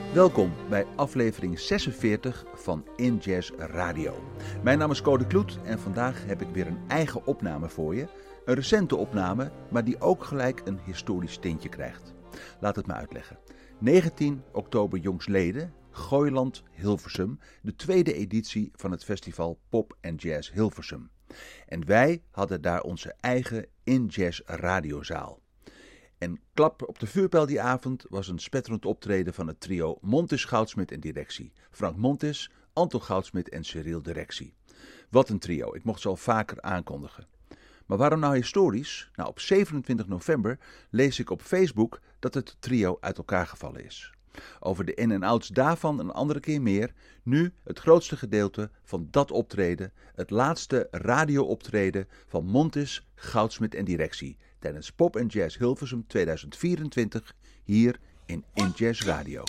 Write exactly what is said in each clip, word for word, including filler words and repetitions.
Welkom bij aflevering zesenveertig van In Jazz Radio. Mijn naam is Code Kloet en vandaag heb ik weer een eigen opname voor je. Een recente opname, maar die ook gelijk een historisch tintje krijgt. Laat het me uitleggen. negentien oktober jongstleden, Gooiland Hilversum, de tweede editie van het festival Pop and Jazz Hilversum. En wij hadden daar onze eigen In Jazz radiozaal. En klap op de vuurpijl die avond was een spetterend optreden van het trio Montis Goudsmit en directie. Frank Montis, Anton Goudsmit en Cyril directie. Wat een trio, ik mocht ze al vaker aankondigen. Maar waarom nou historisch? Nou, op zevenentwintig november lees ik op Facebook dat het trio uit elkaar gevallen is. Over de in- en outs daarvan een andere keer meer. Nu het grootste gedeelte van dat optreden, het laatste radio-optreden van Montis, Goudsmit en directie tijdens Pop and Jazz Hilversum tweeduizend vierentwintig hier in In Jazz Radio.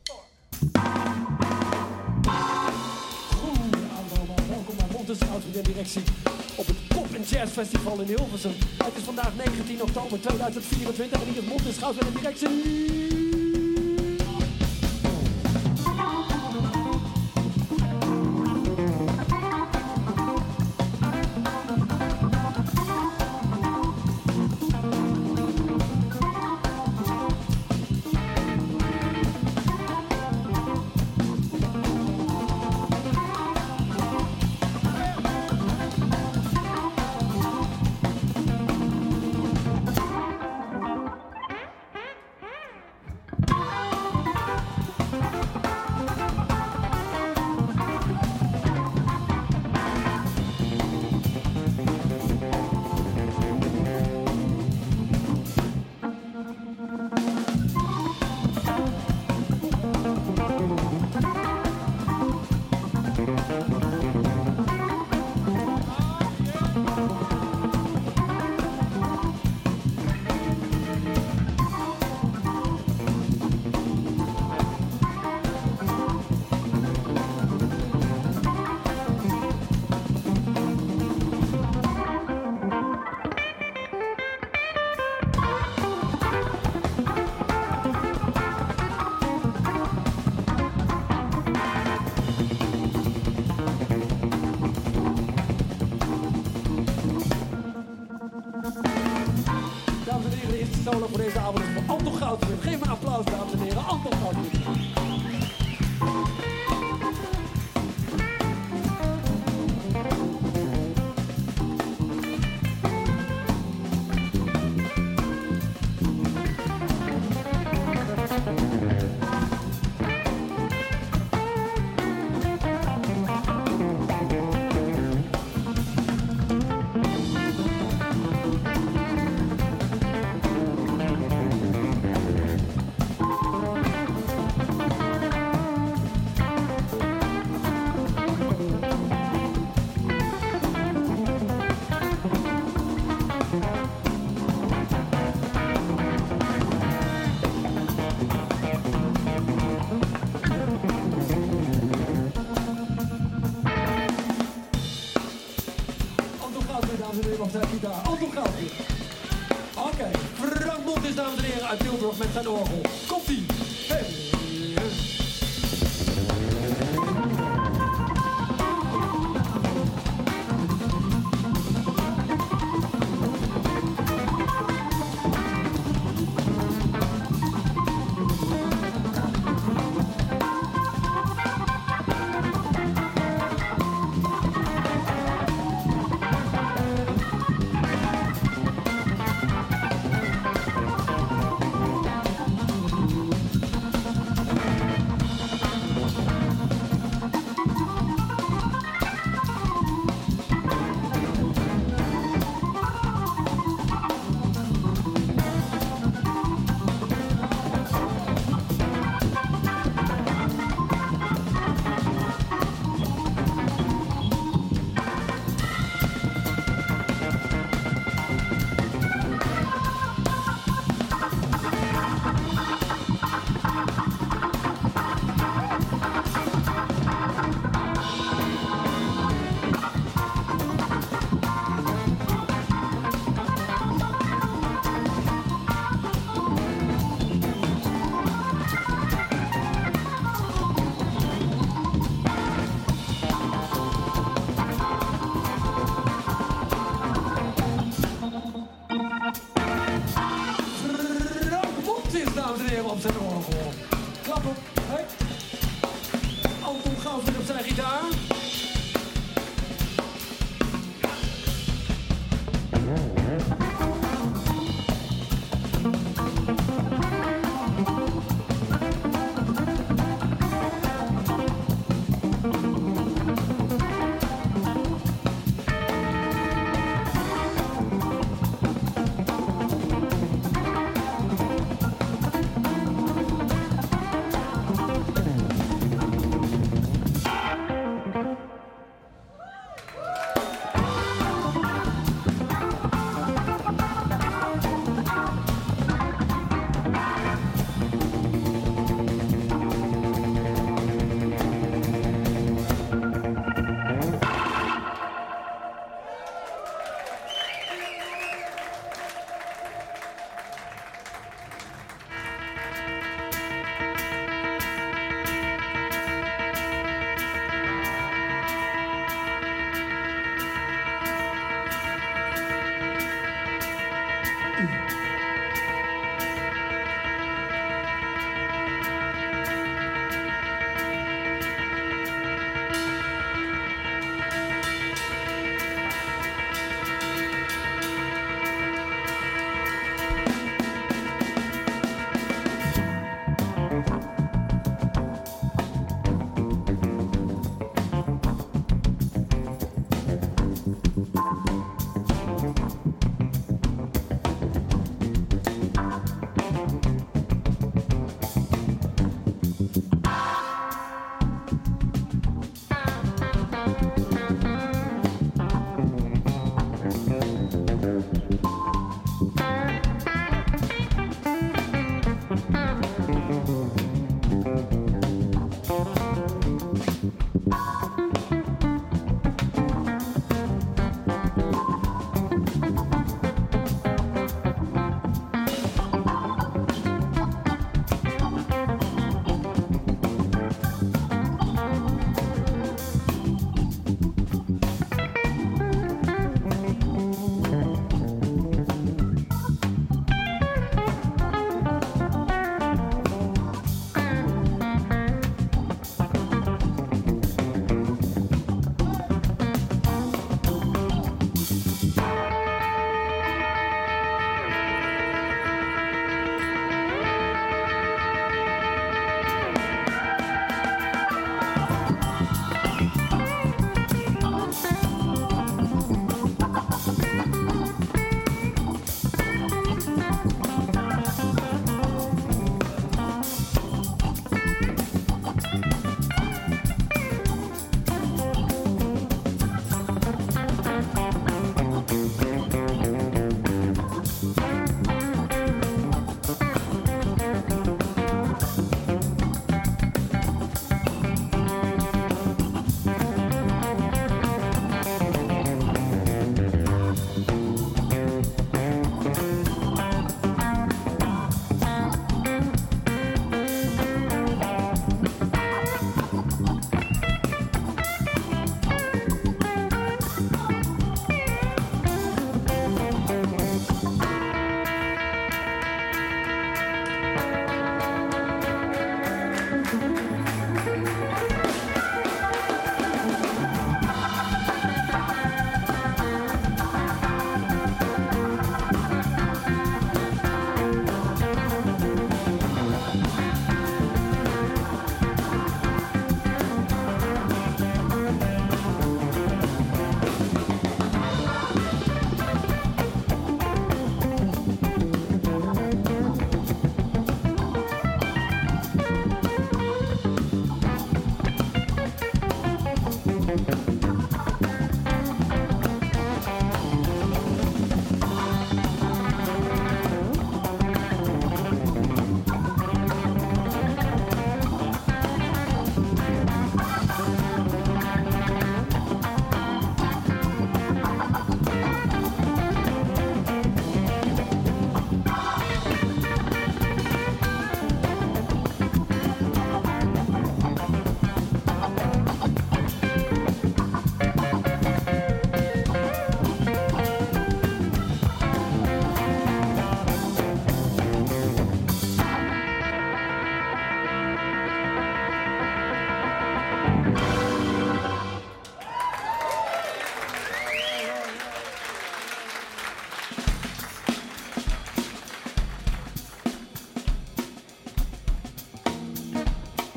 Goedenavond, welkom bij Montis, Goudsmit en directie op het Pop and Jazz Festival in Hilversum. Het is vandaag negentien oktober tweeduizend vierentwintig en hier is Montis, Goudsmit en directie. Solo voor deze avond is voor Anton Goudsmit. Geef een applaus, dames en heren. Anton Goudsmit. Anton Goudsmit. Oké, okay. Frank Montis, dames en heren, uit Tilburg met zijn orgel. Komt-ie. Hey. dames en heren, op zijn orgel. Klap op, hè? Anton Gans weer op zijn gitaar.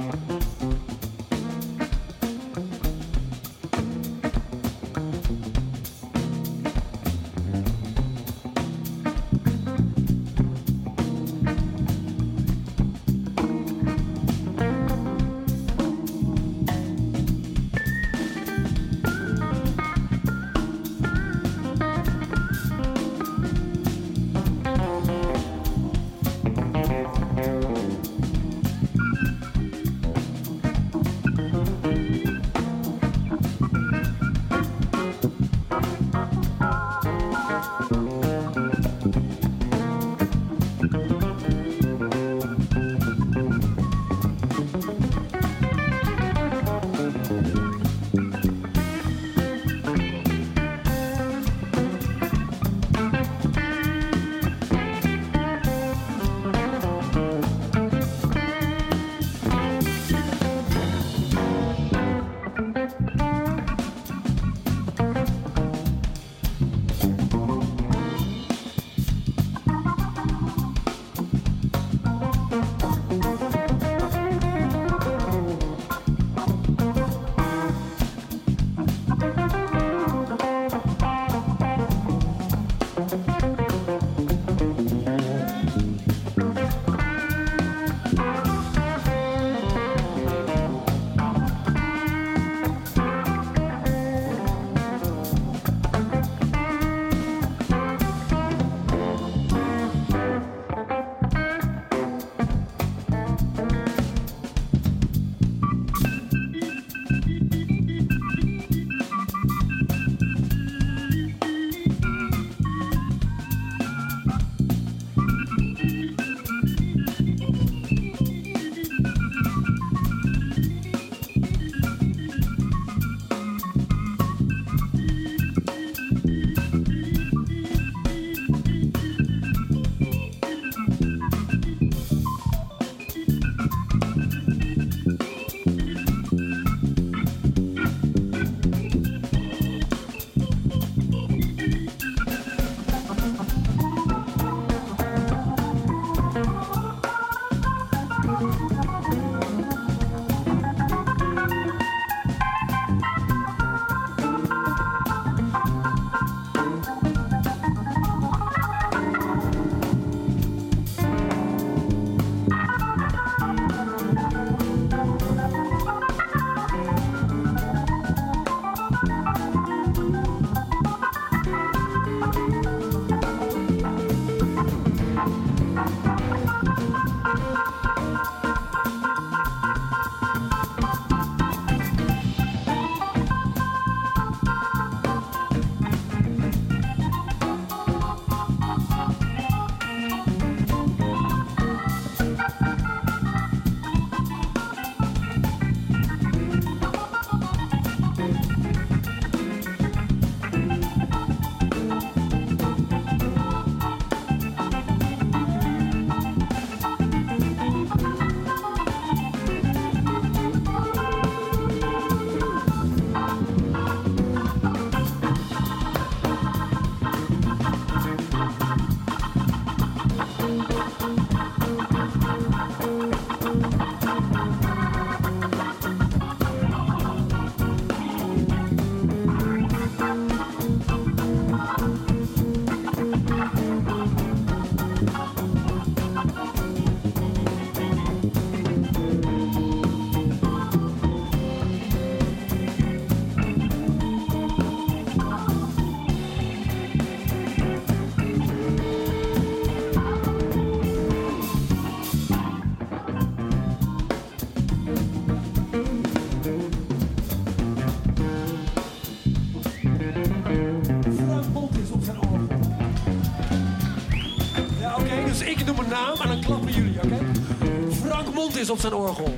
naam en dan klappen jullie, oké? Okay? Frank Mond is op zijn orgel.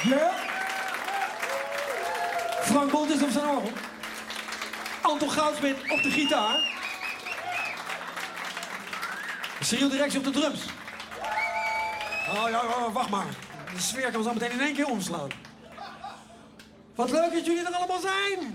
Ja? Frank Bond is op zijn orgel. Anton Goudsmit op de gitaar. Cyril Directie op de drums. Oh ja, oh, wacht maar. De sfeer kan zo meteen in één keer omslaan. Wat leuk dat jullie er allemaal zijn.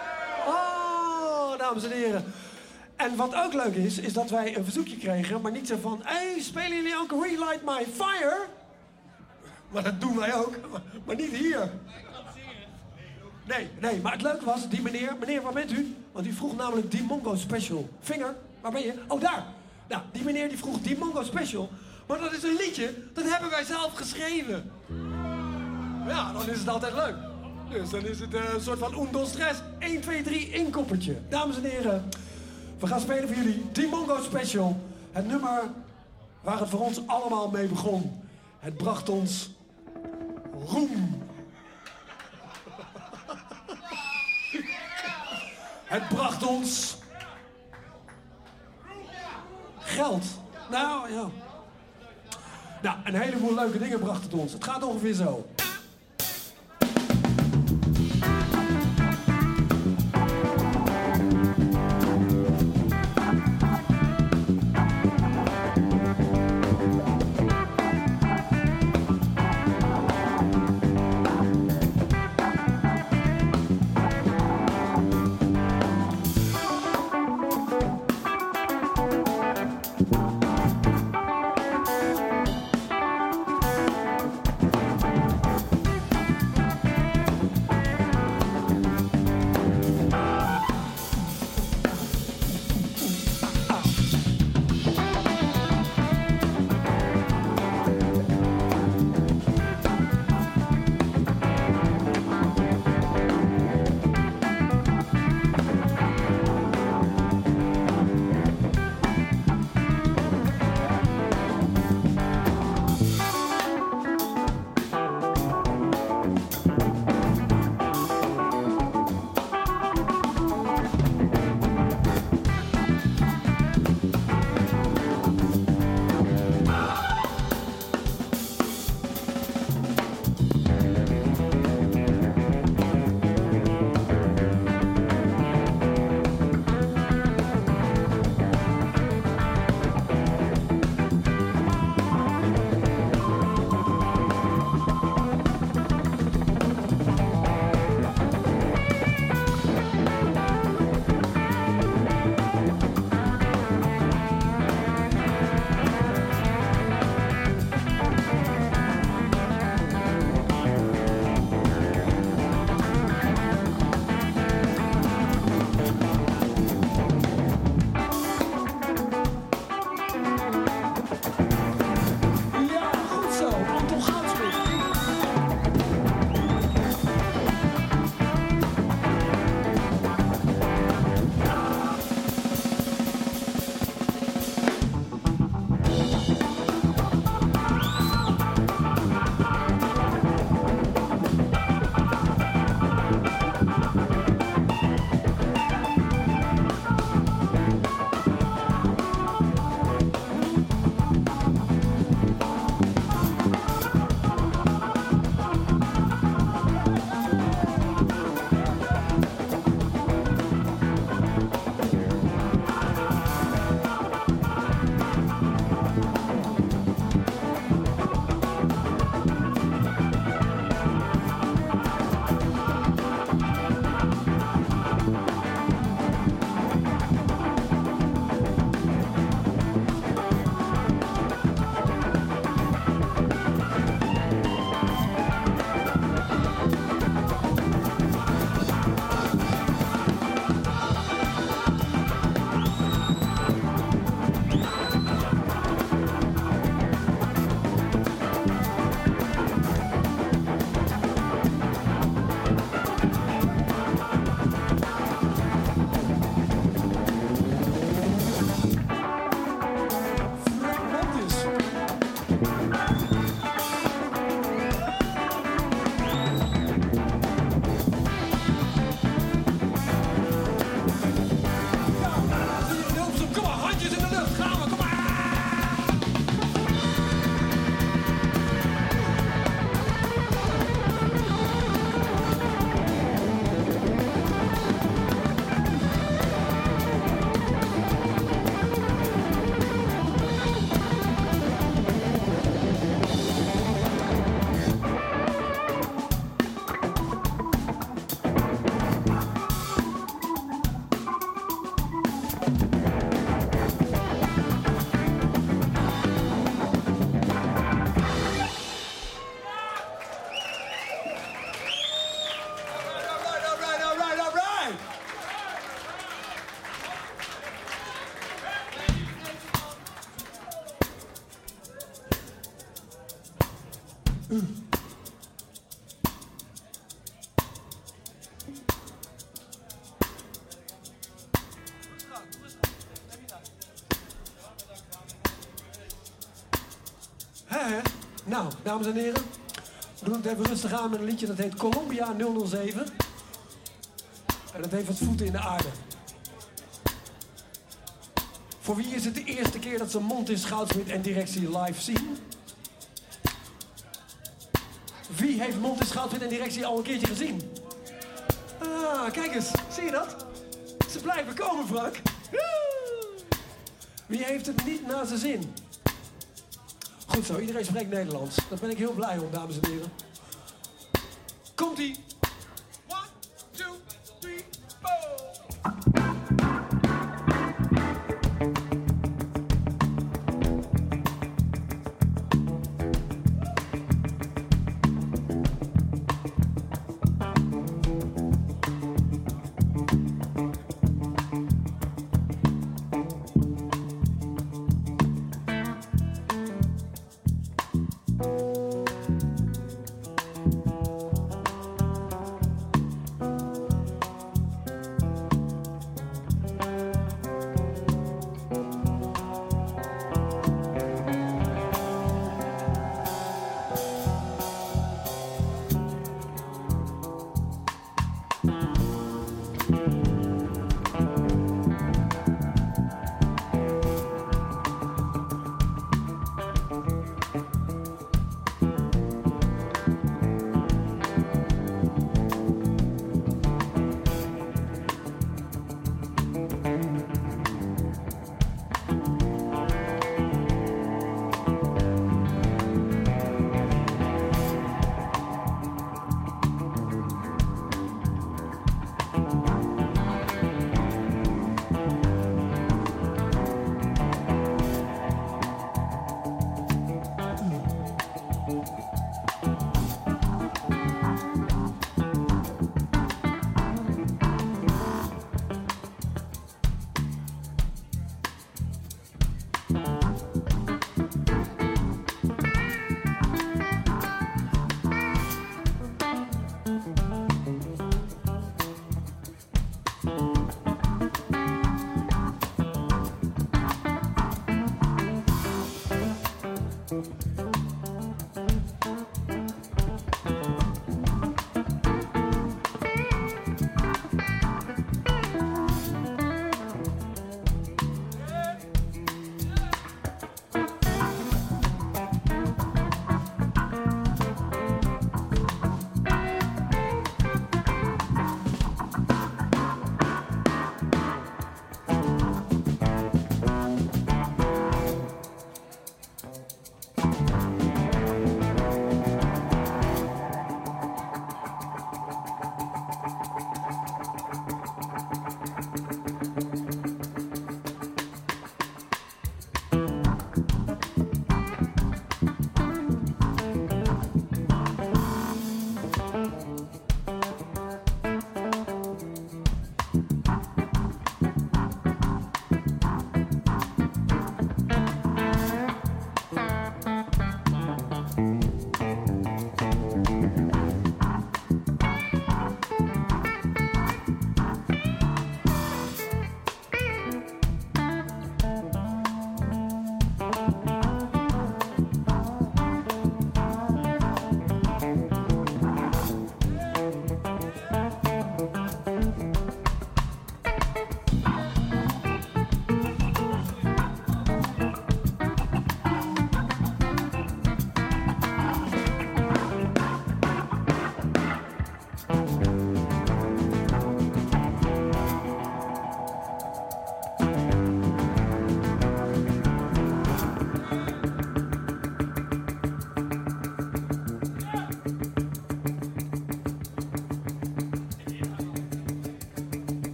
Oh, dames en heren. En wat ook leuk is, is dat wij een verzoekje kregen, maar niet zo van... Hé, hey, spelen jullie ook Relight My Fire? Maar dat doen wij ook, maar niet hier. Nee, nee, maar het leuke was, die meneer... Meneer, waar bent u? Want u vroeg namelijk die Mongo Special. Vinger, waar ben je? Oh, daar. Nou, die meneer die vroeg die Mongo Special. Maar dat is een liedje, dat hebben wij zelf geschreven. Ja, dan is het altijd leuk. Dus dan is het uh, een soort van un, dos, tres, één, twee, drie, inkoppertje. Dames en heren, we gaan spelen voor jullie die Mongo Special. Het nummer waar het voor ons allemaal mee begon. Het bracht ons roem. Het bracht ons geld. Nou, ja. Nou, een heleboel leuke dingen bracht het ons. Het gaat ongeveer zo. Hè, hè? Nou, dames en heren. We doen het even rustig aan met een liedje dat heet Columbia nul nul zeven. En dat heeft wat voeten in de aarde. Voor wie is het de eerste keer dat ze Montis Goudsmit en Directie live zien? Wie heeft Montis Goudsmit en Directie al een keertje gezien? Ah, kijk eens. Zie je dat? Ze blijven komen, Frank. Wie heeft het niet naar zijn zin? Goed zo, iedereen spreekt Nederlands. Daar ben ik heel blij om, dames en heren. Komt-ie. One, two, three, four.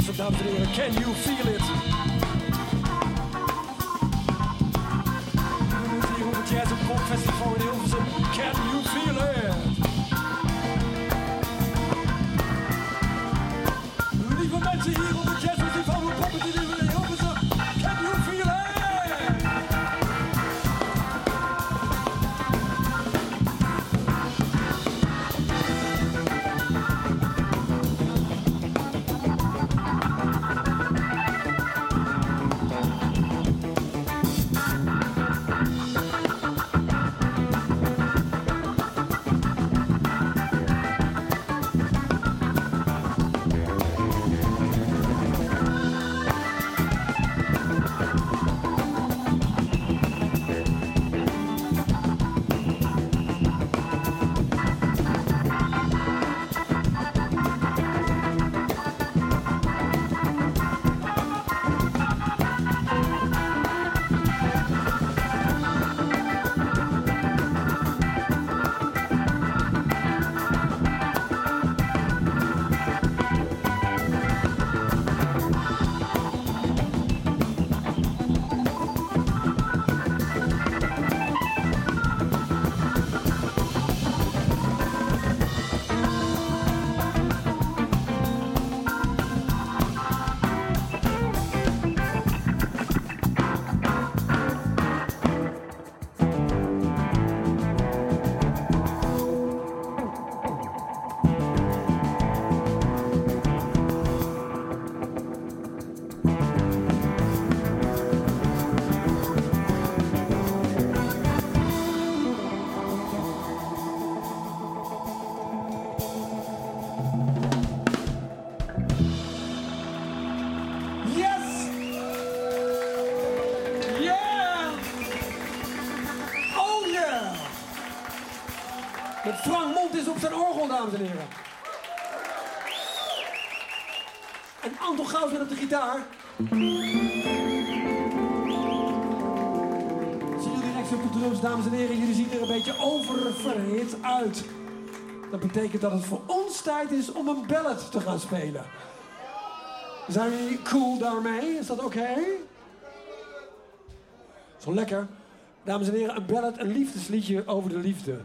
Hilversum, dames en heren. Can you feel it? We moeten hier op het Jazz en Pop Festival in Hilversum. Can you feel it? Lieve mensen hier op het Jazz Festival in Pop in Hilversum. Can you feel it? Frank Mond is op zijn orgel, dames en heren. En Anton Gauws weer op de gitaar. Zie jullie rechts op de drums, dames en heren. Jullie zien er een beetje oververhit uit. Dat betekent dat het voor ons tijd is om een ballad te gaan spelen. Zijn jullie cool daarmee? Is dat oké? Okay? Zo lekker. Dames en heren, een ballad, een liefdesliedje over de liefde.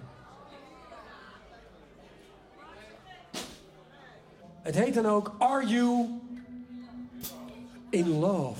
Het heet dan ook Are You in Love?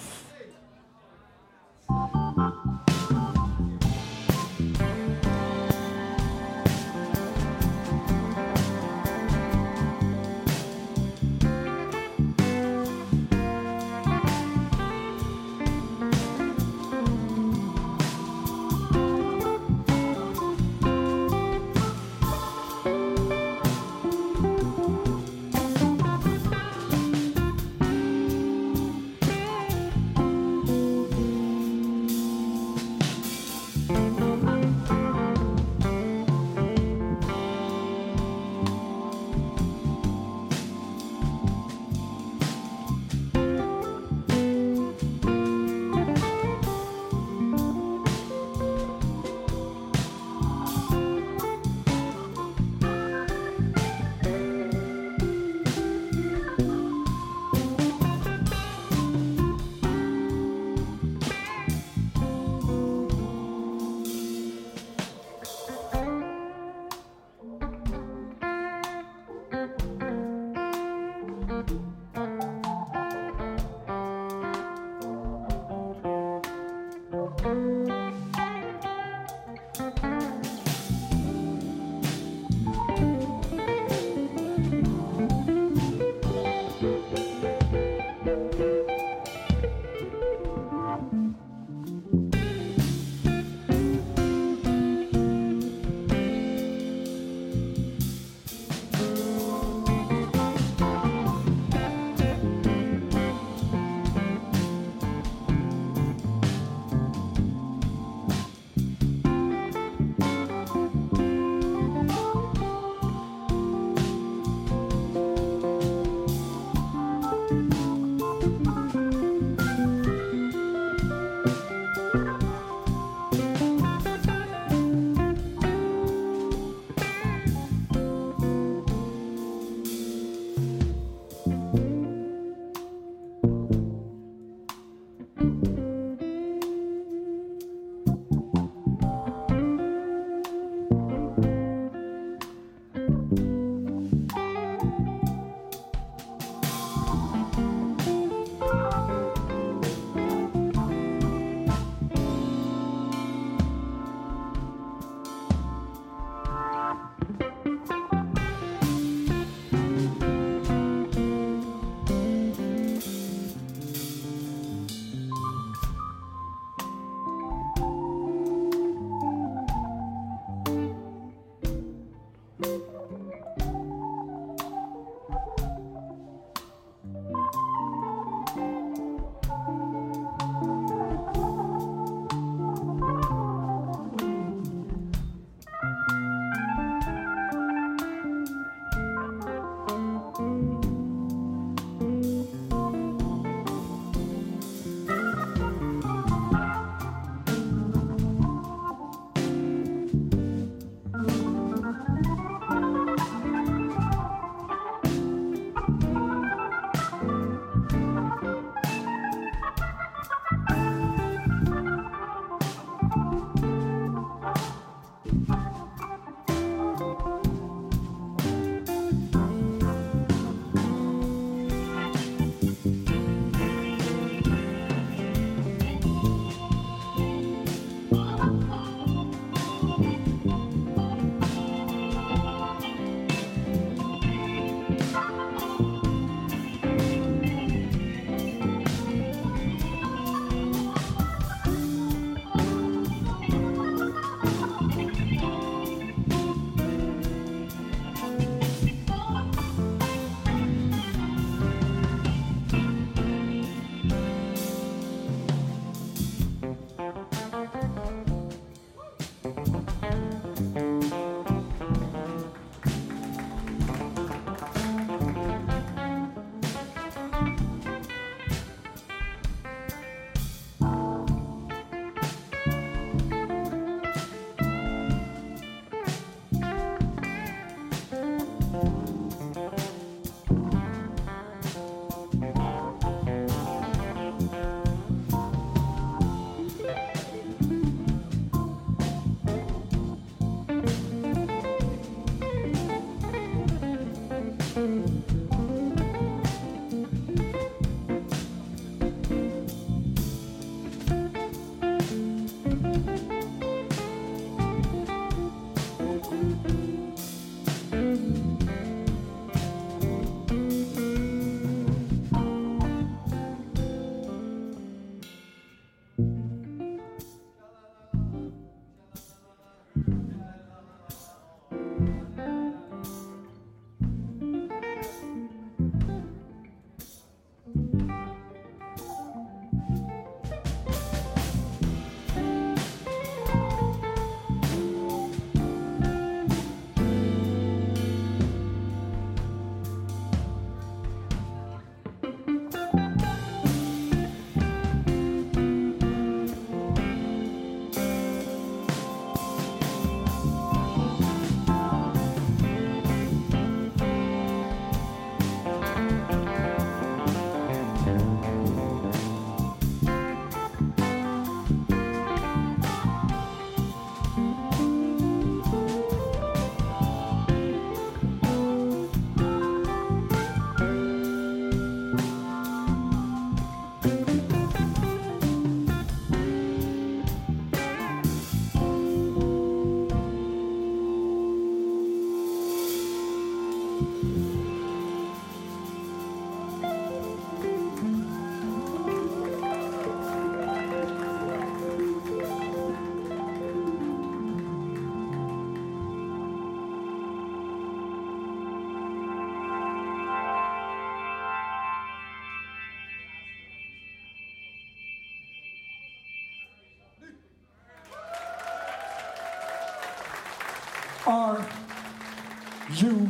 Are you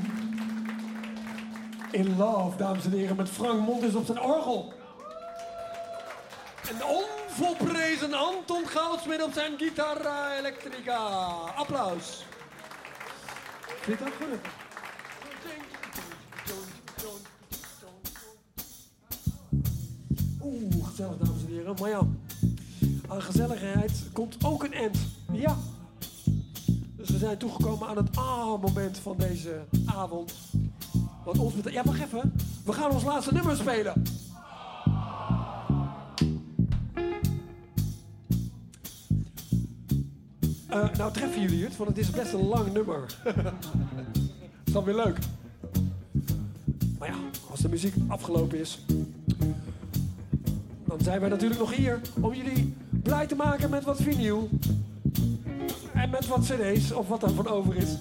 in love, dames en heren, met Frank Montes op zijn orgel? En de onvolprezen Anton Goudsmit op zijn guitarra electrica. Applaus. Vind je dat goed? Oeh, gezellig, dames en heren. Maar ja, aan gezelligheid komt ook een end. Ja. Dus we zijn toegekomen aan het A-moment van deze avond. Wat ons betreft... Ja, wacht even. We gaan ons laatste nummer spelen. Uh, nou, treffen jullie het? Want het is best een lang nummer. Is dan weer leuk. Maar ja, als de muziek afgelopen is... dan zijn wij natuurlijk nog hier om jullie blij te maken met wat vinyl. En met wat cd's, of wat er van over is.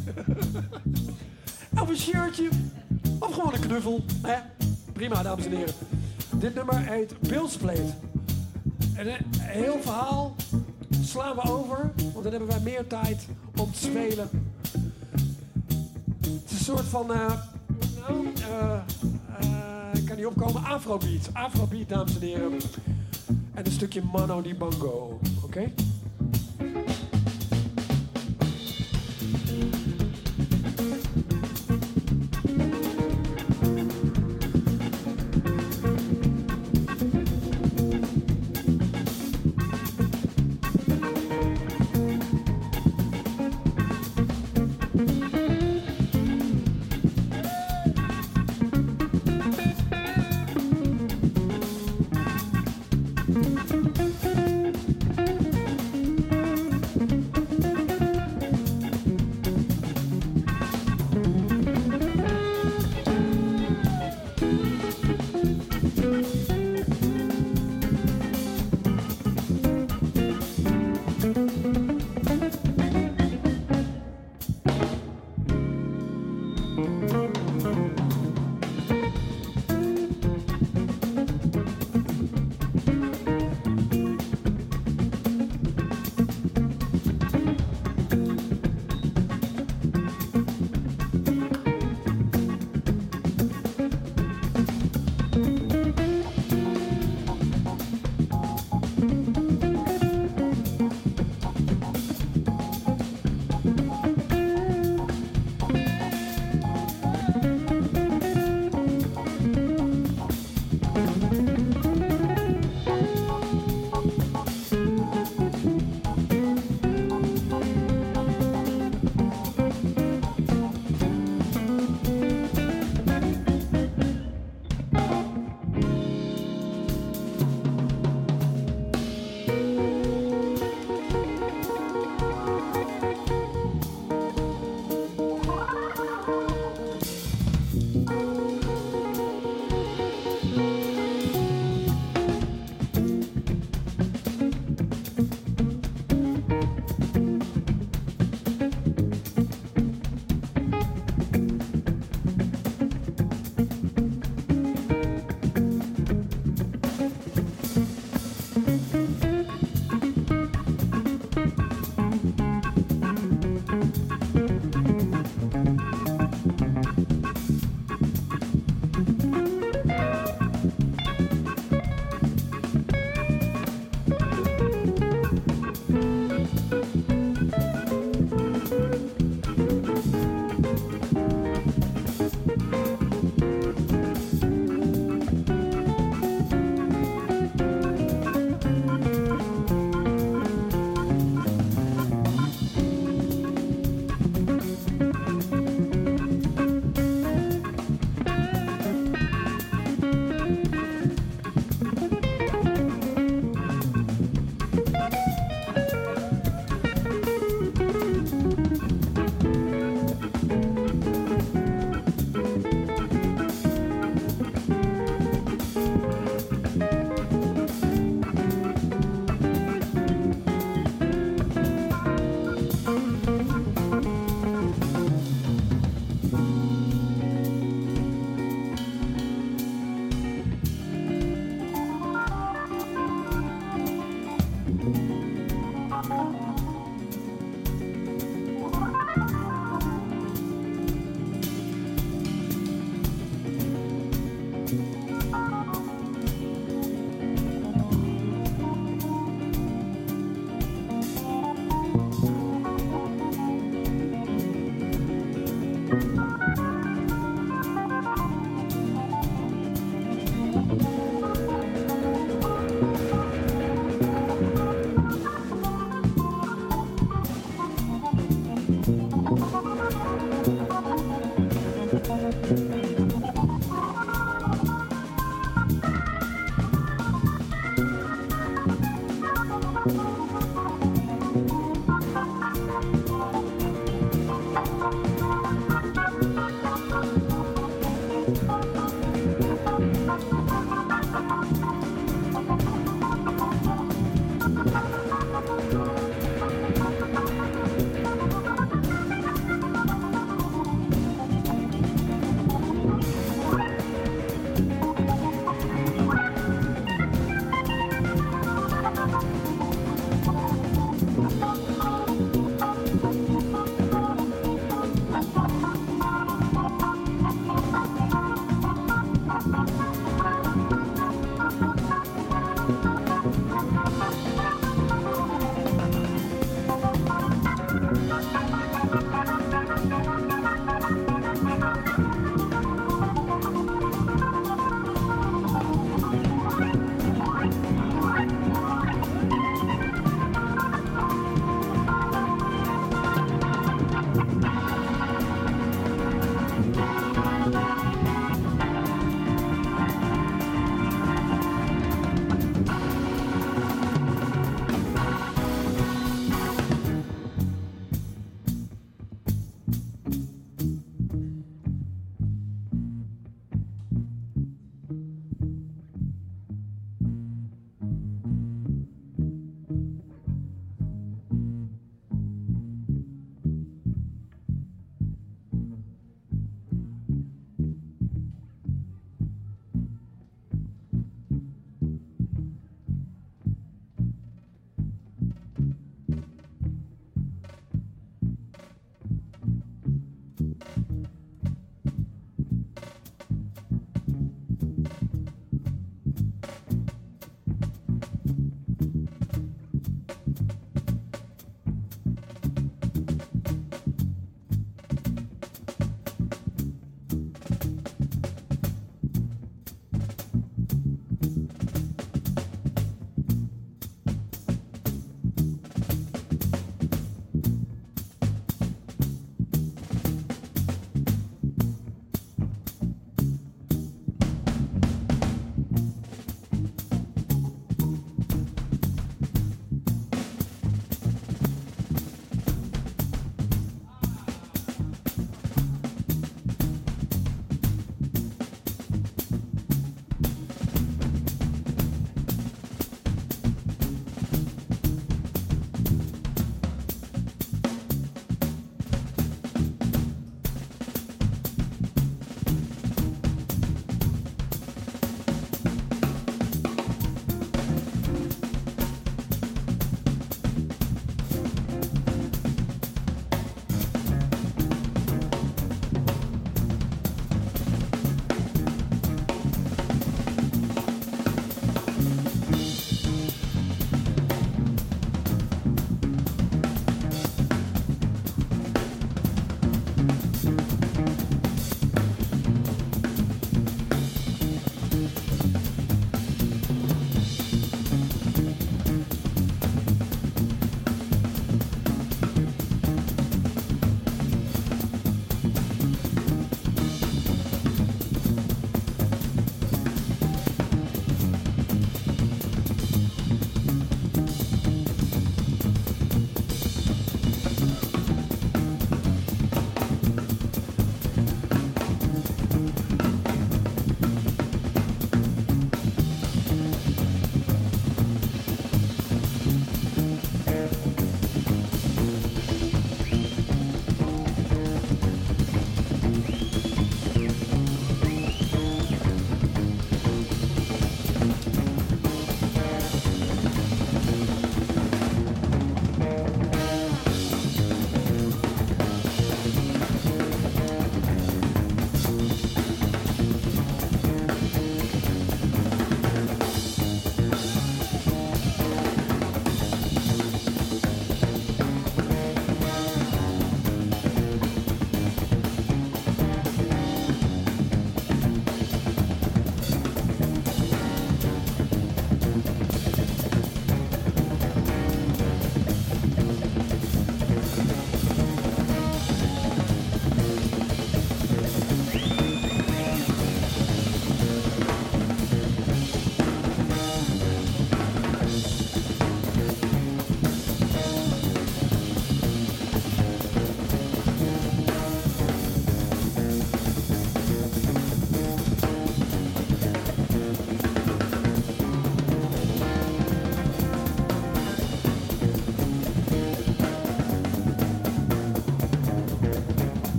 Of een shirtje. Of gewoon een knuffel. Hè? Prima, dames en heren. Dit nummer heet Bill's Plate. En een heel verhaal slaan we over. Want dan hebben wij meer tijd om te spelen. Het is een soort van... Uh, nou, uh, uh, ik kan niet opkomen. Afrobeat. Afrobeat, dames en heren. En een stukje Mano Dibango. Oké? Okay?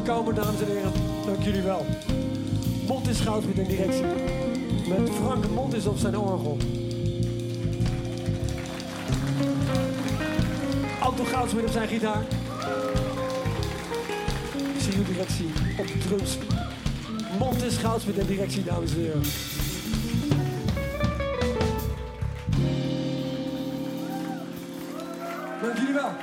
gekomen, dames en heren. Dank jullie wel. Montis Goudsmit in directie. Met Frank Montis op zijn orgel. Anton Goudsmit op zijn gitaar. C U directie op de drums. Montis Goudsmit in directie, dames en heren. Dank jullie wel.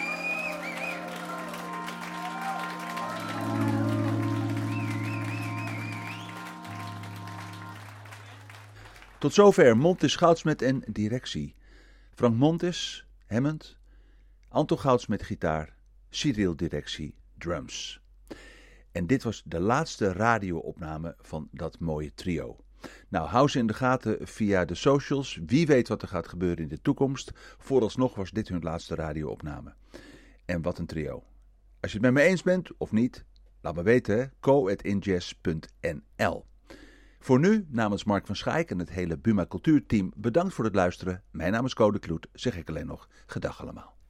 Tot zover Montis Goudsmit en directie. Frank Montis, Hammond, Anton Goudsmit gitaar, Cyril directie, drums. En dit was de laatste radio-opname van dat mooie trio. Nou, hou ze in de gaten via de socials. Wie weet wat er gaat gebeuren in de toekomst. Vooralsnog was dit hun laatste radio-opname. En wat een trio. Als je het met me eens bent of niet, laat me weten, co at injazz punt n l. Voor nu, namens Mark van Schaik en het hele Buma Cultuurteam, bedankt voor het luisteren. Mijn naam is Co de Kloet, zeg ik alleen nog gedag allemaal.